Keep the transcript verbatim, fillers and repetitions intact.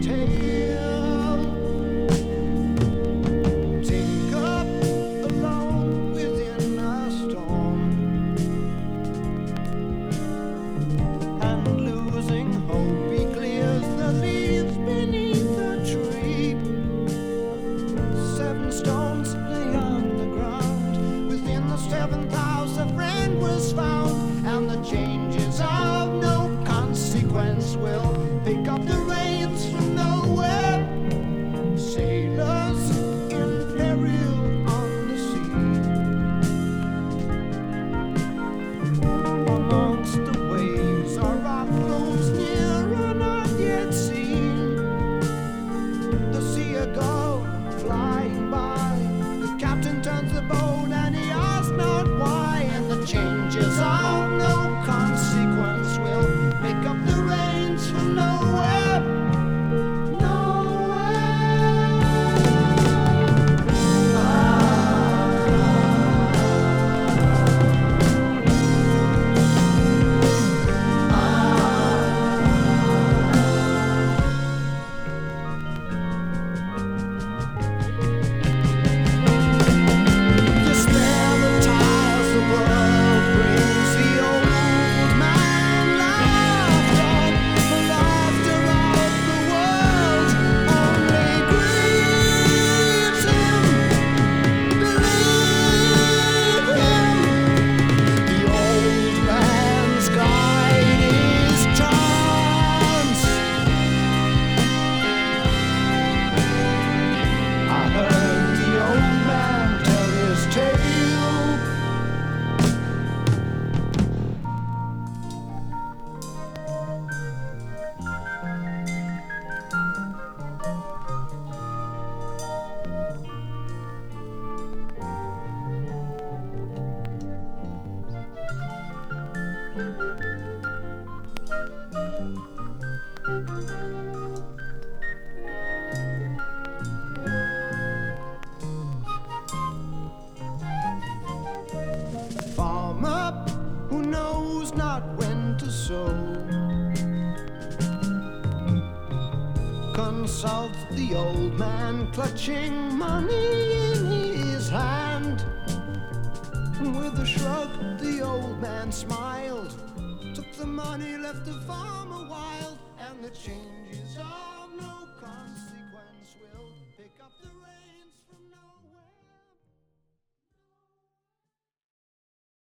tale. Take up alone within a storm, and losing hope, he clears the leaves beneath the tree. Seven stones lay on the ground. Within the seventh house a friend was found, and the changes of no consequence will pick up the reins from nowhere. Sailors in peril on the sea. Amongst the waves are rock flows near and not yet seen. The seagull flying by, the captain turns the boat and he asks not why, and the changes of no consequence will pick up the reins from nowhere. Nowhere. Despair the tiles the world brings. The old man laughed on. The laughter of the world only grieves him. Believe him. The old man's guide is chance. I heard the old man tell his tale. Farmer who knows not when to sow consults the old man, clutching money in his hand. With a shrug, the old man smiled, took the money, left the farmer wild, and the changes are